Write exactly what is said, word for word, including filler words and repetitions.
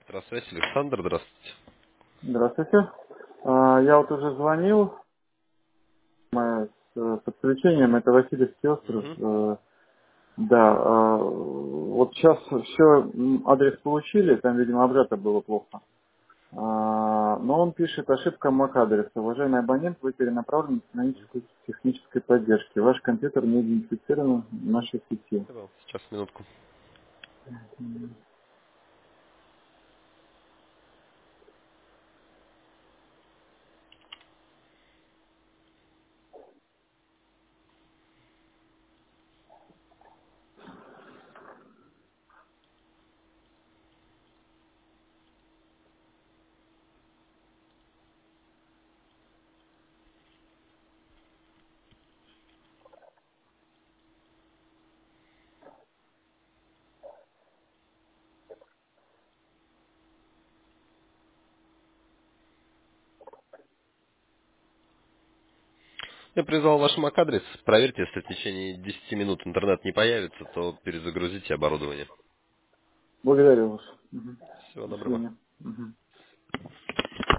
Здравствуйте, Александр, здравствуйте. Здравствуйте. А, Я вот уже звонил мы с э, подключением, это Васильевский остров. Мгм. э, Да, а, вот сейчас все, адрес получили, там, видимо, обжато было плохо. А, Но он пишет, ошибка MAC-адреса. Уважаемый абонент, вы перенаправлены к технической технической поддержке. Ваш компьютер не идентифицирован в нашей сети. Пожалуйста, сейчас, минутку. Я призвал ваш MAC-адрес. Проверьте, если в течение десяти минут интернет не появится, то перезагрузите оборудование. Благодарю вас. Мгм. Всего До доброго. свидания. Мгм.